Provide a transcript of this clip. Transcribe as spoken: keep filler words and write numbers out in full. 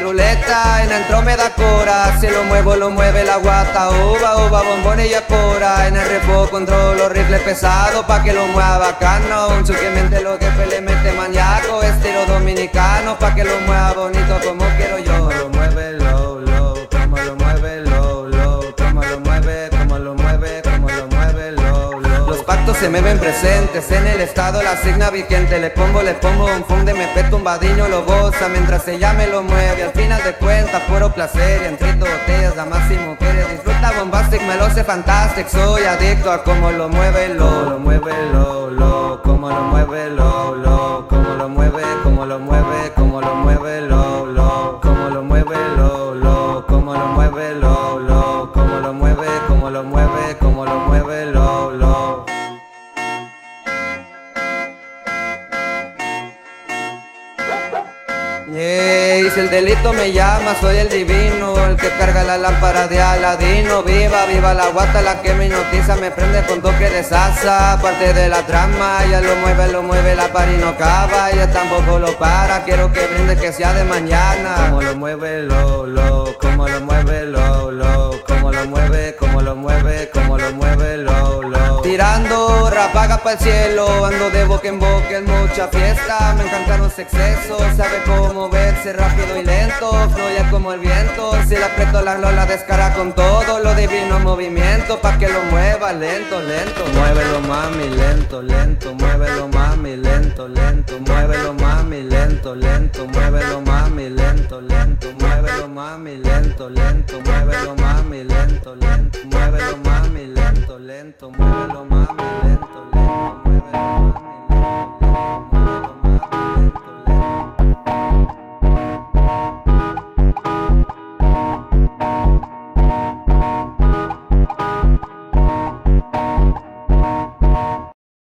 ruleta, en el tro me da cora. Si lo muevo, lo mueve la guata. Uva, uva, bombones y espora. En el repo controlo rifle pesado pa' que lo mueva bacano. Un chuquemente lo que le mete maníaco, estilo dominicano, pa' que lo mueva bonito como quiero yo. Como lo mueve low, low, como lo mueve low, low, como lo mueve, como lo mueve, como lo mueve low, low. Los pactos se me ven presentes, en el estado la signa vigente. Le pongo, le pongo un funde, me peto un vadiño, lo goza mientras ella me lo mueve. Al final de cuentas, puro placer, y entre botellas, damas y mujeres. Disfruta bombastic, me lo sé fantastic. Soy adicto a como lo mueve low, lo mueve low, low, como lo mueve low, low, como lo mueve, como lo mueve, como lo mueve low, low, como lo mueve low, low, como lo mueve low, low, como lo mueve, como lo mueve, como lo mueve low, low. Yeah, y si el delito me llama, soy el divino, el que carga la lámpara de Aladino. Viva, viva la guata, la que me hipnotiza, me prende con toque de salsa. Parte de la trama, ya lo mueve, lo mueve, la pari no acaba, ella tampoco lo para. Quiero que brinde, que sea de mañana. Como lo mueve, lo, lo, como lo mueve, lo, lo, como lo mueve, como lo mueve, como lo mueve, lo, lo. Tirando ráfaga para el cielo, ando de boca en boca en mucha fiesta. Me encantan los excesos, sabe cómo moverse rápido y lento, fluye como el viento. Si le aprieto la lola descara con todo lo divino movimiento, pa' que lo mueva lento, lento. Muévelo mami, lento, lento. Muévelo mami, lento, lento. Muévelo mami, lento, lento. Muévelo mami, lento, lento. Muévelo mami, lento, lento. Muévelo mami, lento, lento. Muévelo mami, lento, lento. Muévelo mami, lento.